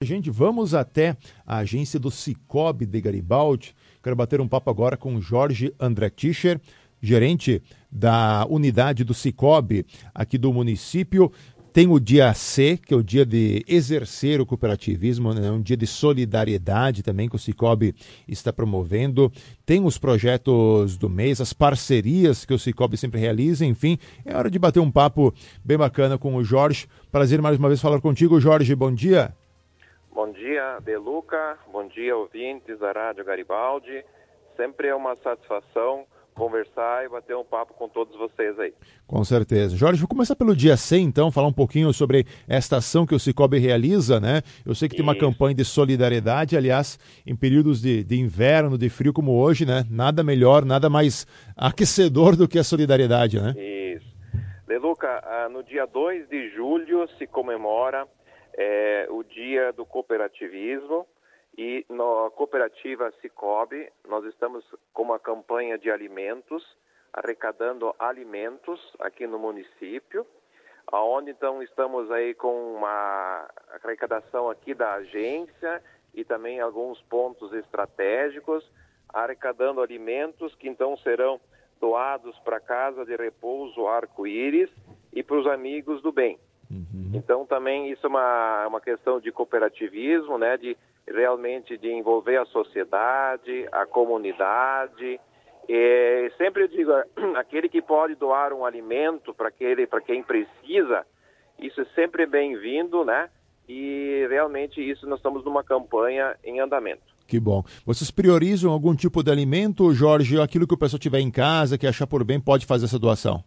Gente, vamos até a agência do Sicoob de Garibaldi. Quero bater um papo agora com o Jorge André Tischer, gerente da unidade do Sicoob aqui do município. Tem o dia C, que é o dia de exercer o cooperativismo, né? Um dia de solidariedade também que o Sicoob está promovendo. Tem os projetos do mês, as parcerias que o Sicoob sempre realiza. Enfim, é hora de bater um papo bem bacana com o Jorge. Prazer mais uma vez falar contigo, Jorge. Bom dia. Bom dia, Deluca. Bom dia, ouvintes da Rádio Garibaldi. Sempre é uma satisfação conversar e bater um papo com todos vocês aí. Com certeza. Jorge, vou começar pelo dia 100, então, falar um pouquinho sobre esta ação que o Sicoob realiza, né? Eu sei que tem uma campanha de solidariedade, aliás, em períodos de inverno, de frio como hoje, né? Nada melhor, nada mais aquecedor do que a solidariedade, né? Isso. Deluca, no dia 2 de julho se comemora o dia do cooperativismo. E na cooperativa Sicoob, nós estamos com uma campanha de alimentos, arrecadando alimentos aqui no município, onde então estamos aí com uma arrecadação aqui da agência e também alguns pontos estratégicos, arrecadando alimentos que então serão doados para a Casa de Repouso Arco-Íris e para os amigos do bem. Então também isso é uma questão de cooperativismo, né, de realmente de envolver a sociedade, a comunidade. E sempre eu digo, aquele que pode doar um alimento para quem precisa, isso é sempre bem-vindo, né? E realmente isso nós estamos numa campanha em andamento. Que bom. Vocês priorizam algum tipo de alimento, Jorge, aquilo que o pessoal tiver em casa, que achar por bem, pode fazer essa doação?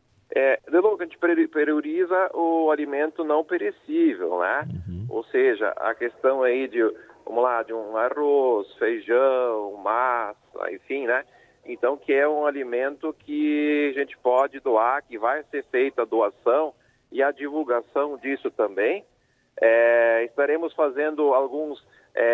A gente prioriza o alimento não perecível, né? Ou seja, a questão aí de um arroz, feijão, massa, enfim, né? Então, que é um alimento que a gente pode doar, que vai ser feita a doação e a divulgação disso também. Estaremos fazendo alguns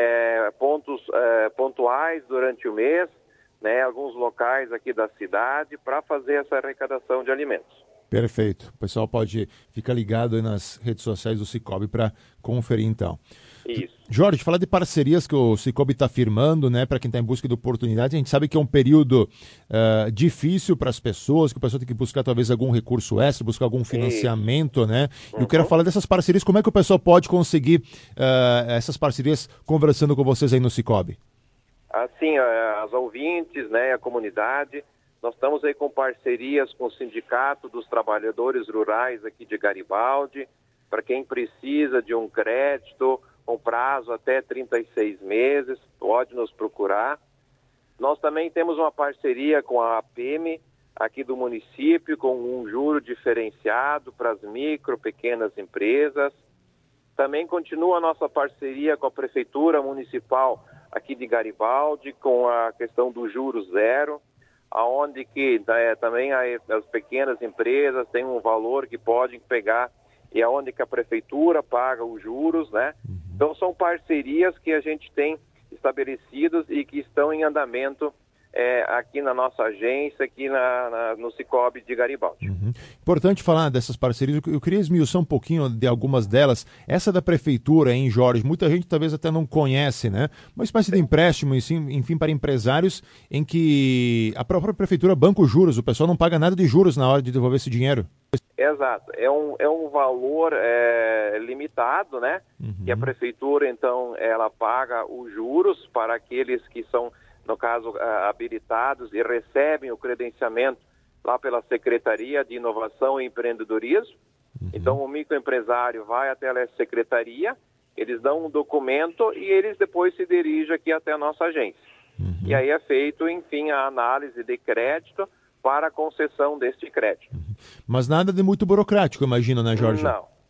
pontos pontuais durante o mês, né? Alguns locais aqui da cidade para fazer essa arrecadação de alimentos. Perfeito. O pessoal pode ficar ligado aí nas redes sociais do Sicoob para conferir, então. Isso. Jorge, falar de parcerias que o Sicoob está firmando, né, para quem está em busca de oportunidade, a gente sabe que é um período difícil para as pessoas, que o pessoal tem que buscar talvez algum recurso extra, buscar algum financiamento, né? Eu quero falar dessas parcerias, como é que o pessoal pode conseguir essas parcerias conversando com vocês aí no Sicoob? Assim, as ouvintes, né, a comunidade, nós estamos aí com parcerias com o Sindicato dos Trabalhadores Rurais aqui de Garibaldi, para quem precisa de um crédito com prazo até 36 meses, pode nos procurar. Nós também temos uma parceria com a APM aqui do município, com um juro diferenciado para as micro, pequenas empresas. Também continua a nossa parceria com a Prefeitura Municipal aqui de Garibaldi, com a questão do juro zero, aonde que também as pequenas empresas têm um valor que podem pegar e aonde que a prefeitura paga os juros, né? Então são parcerias que a gente tem estabelecidas e que estão em andamento aqui na nossa agência, aqui no Sicoob de Garibaldi. Importante falar dessas parcerias, eu queria esmiuçar um pouquinho de algumas delas. Essa da prefeitura, hein, Jorge? Muita gente talvez até não conhece, né? Uma espécie de empréstimo, enfim, para empresários em que a própria prefeitura banca os juros, o pessoal não paga nada de juros na hora de devolver esse dinheiro. Exato, é um valor limitado, né? Que a prefeitura, então, ela paga os juros para aqueles que são, no caso, habilitados e recebem o credenciamento lá pela Secretaria de Inovação e Empreendedorismo. Então, o microempresário vai até a secretaria, eles dão um documento e eles depois se dirigem aqui até a nossa agência. E aí é feito, enfim, a análise de crédito para a concessão deste crédito. Mas nada de muito burocrático, imagino, né, Jorge?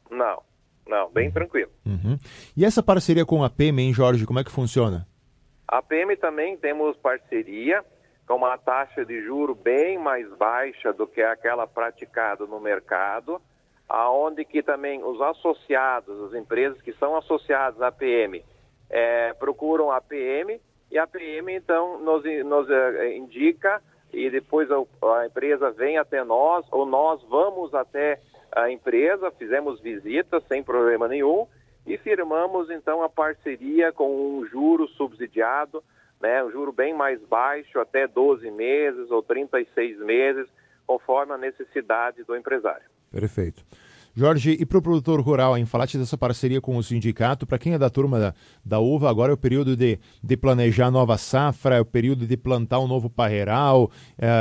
Não, bem tranquilo. E essa parceria com a PM, hein, Jorge, como é que funciona? A PM também temos parceria com uma taxa de juro bem mais baixa do que aquela praticada no mercado, aonde que também os associados, as empresas que são associadas à PM, procuram a PM e a PM então nos indica e depois a empresa vem até nós ou nós vamos até a empresa, fizemos visitas sem problema nenhum e firmamos então a parceria com um juro subsidiado, né, um juro bem mais baixo, até 12 meses ou 36 meses, conforme a necessidade do empresário. Perfeito. Jorge, e para o produtor rural, em falaste dessa parceria com o sindicato, para quem é da turma da uva, agora é o período de planejar a nova safra, é o período de plantar um novo parreiral,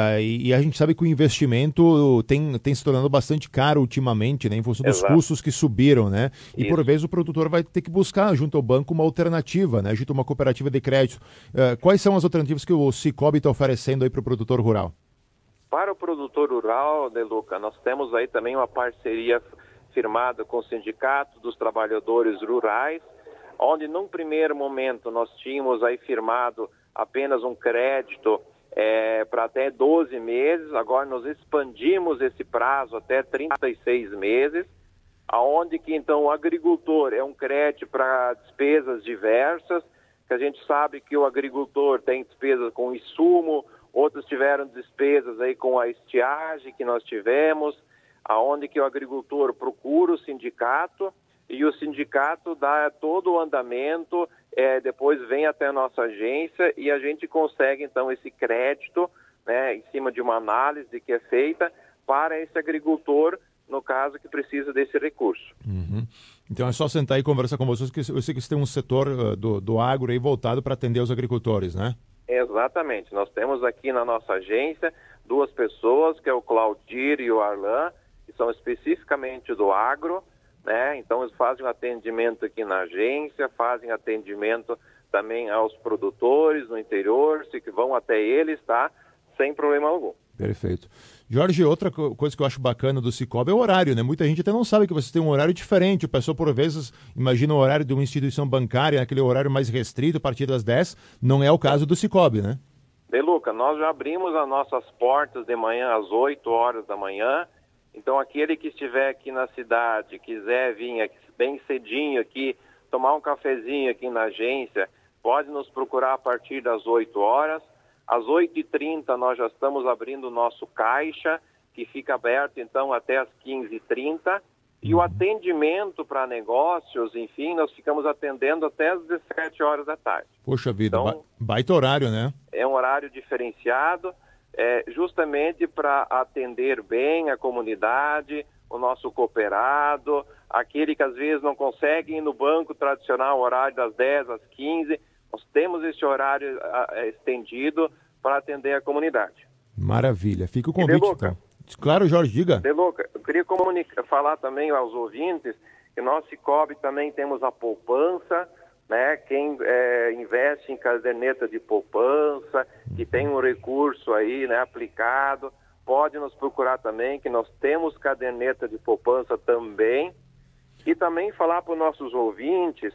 e a gente sabe que o investimento tem se tornado bastante caro ultimamente, né, em função dos custos que subiram, né? E por vezes o produtor vai ter que buscar junto ao banco uma alternativa, né, junto a uma cooperativa de crédito. Quais são as alternativas que o Cicobi está oferecendo aí para o produtor rural? Para o produtor rural, Deluca, nós temos aí também uma parceria firmada com o Sindicato dos Trabalhadores Rurais, onde num primeiro momento nós tínhamos aí firmado apenas um crédito para até 12 meses, agora nós expandimos esse prazo até 36 meses, aonde que então o agricultor é um crédito para despesas diversas, que a gente sabe que o agricultor tem despesas com insumo, outros tiveram despesas aí com a estiagem que nós tivemos, aonde que o agricultor procura o sindicato e o sindicato dá todo o andamento, depois vem até a nossa agência e a gente consegue então esse crédito, né, em cima de uma análise que é feita para esse agricultor, no caso que precisa desse recurso. Uhum. Então é só sentar e conversar com vocês, que eu sei que você tem um setor do agro aí voltado para atender os agricultores, né? Exatamente. Nós temos aqui na nossa agência 2 pessoas, que é o Claudir e o Arlan, que são especificamente do agro, né? Então eles fazem um atendimento aqui na agência, fazem atendimento também aos produtores no interior, que vão até eles, tá? Sem problema algum. Perfeito. Jorge, outra coisa que eu acho bacana do Cicobi é o horário, né? Muita gente até não sabe que você tem um horário diferente. O pessoal, por vezes, imagina o horário de uma instituição bancária, aquele horário mais restrito, a partir das 10. Não é o caso do Cicobi, né? Deluca, nós já abrimos as nossas portas de manhã às 8 horas da manhã. Então, aquele que estiver aqui na cidade, quiser vir aqui bem cedinho aqui, tomar um cafezinho aqui na agência, pode nos procurar a partir das 8 horas. Às 8h30 nós já estamos abrindo o nosso caixa, que fica aberto então até às 15h30. E o atendimento para negócios, enfim, nós ficamos atendendo até às 17 horas da tarde. Poxa vida, então, baita horário, né? É um horário diferenciado, justamente para atender bem a comunidade, o nosso cooperado, aquele que às vezes não consegue ir no banco tradicional, horário das 10 às 15. Nós temos esse horário estendido para atender a comunidade. Maravilha. Fica o convite, então. Claro, Jorge, diga. Deluca, eu queria falar também aos ouvintes que nós, Cicobi, também temos a poupança, né? Quem investe em caderneta de poupança, que tem um recurso aí, né, aplicado, pode nos procurar também, que nós temos caderneta de poupança também. E também falar para os nossos ouvintes,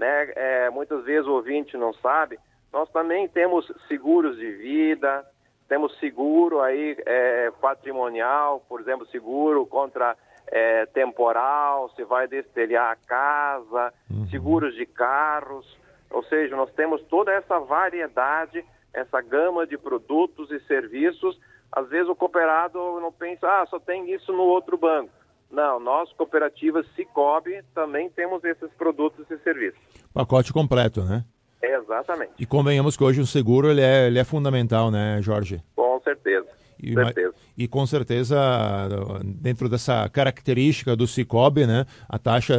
né, muitas vezes o ouvinte não sabe, nós também temos seguros de vida, temos seguro aí patrimonial, por exemplo, seguro contra temporal, se vai destelhar a casa, seguros de carros, ou seja, nós temos toda essa variedade, essa gama de produtos e serviços. Às vezes o cooperado não pensa, só tem isso no outro banco. Não, nós, cooperativas Cicobi, também temos esses produtos e serviços. Pacote completo, né? Exatamente. E convenhamos que hoje o seguro ele é fundamental, né, Jorge? Com certeza. E com certeza, dentro dessa característica do Cicobi, né, a taxa,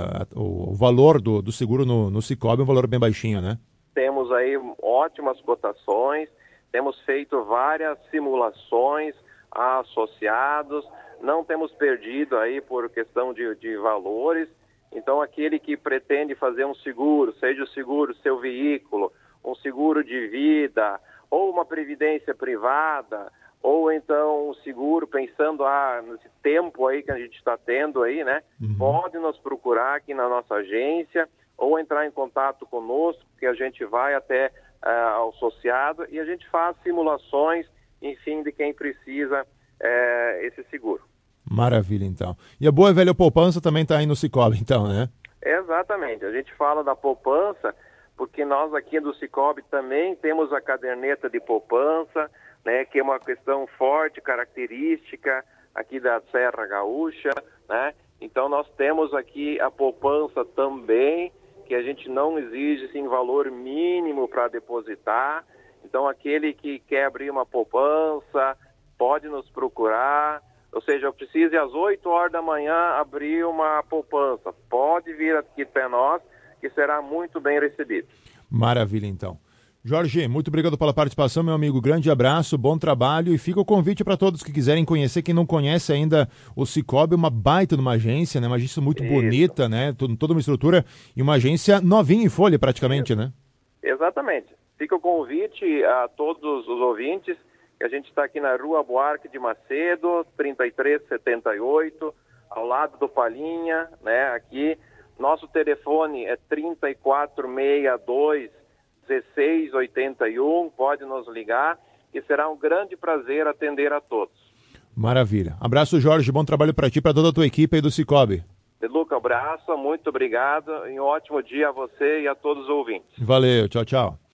o valor do seguro no Cicobi é um valor bem baixinho, né? Temos aí ótimas cotações, temos feito várias simulações a associados, não temos perdido aí por questão de valores. Então, aquele que pretende fazer um seguro, seja o seguro seu veículo, um seguro de vida, ou uma previdência privada, ou então um seguro pensando nesse tempo aí que a gente está tendo aí, né? Pode nos procurar aqui na nossa agência ou entrar em contato conosco, que a gente vai até ao associado e a gente faz simulações, enfim, de quem precisa esse seguro. Maravilha, então. E a boa e velha poupança também está aí no Cicobi, então, né? Exatamente. A gente fala da poupança porque nós aqui do Cicobi também temos a caderneta de poupança, né, que é uma questão forte, característica aqui da Serra Gaúcha, né? Então nós temos aqui a poupança também, que a gente não exige sim, valor mínimo para depositar. Então aquele que quer abrir uma poupança pode nos procurar. Ou seja, eu preciso às 8 horas da manhã abrir uma poupança. Pode vir aqui até nós, que será muito bem recebido. Maravilha, então. Jorge, muito obrigado pela participação, meu amigo. Grande abraço, bom trabalho e fica o convite para todos que quiserem conhecer. Quem não conhece ainda o Sicoob, uma baita de uma agência, né? Uma agência muito bonita, né? Toda uma estrutura e uma agência novinha em folha praticamente, né? Exatamente. Fica o convite a todos os ouvintes. A gente está aqui na Rua Buarque de Macedo, 3378, ao lado do Palhinha, né? Aqui, nosso telefone é 3462-1681, pode nos ligar e será um grande prazer atender a todos. Maravilha. Abraço, Jorge, bom trabalho para ti e para toda a tua equipe aí do Sicoob. De Luca, abraço, muito obrigado e um ótimo dia a você e a todos os ouvintes. Valeu, tchau, tchau.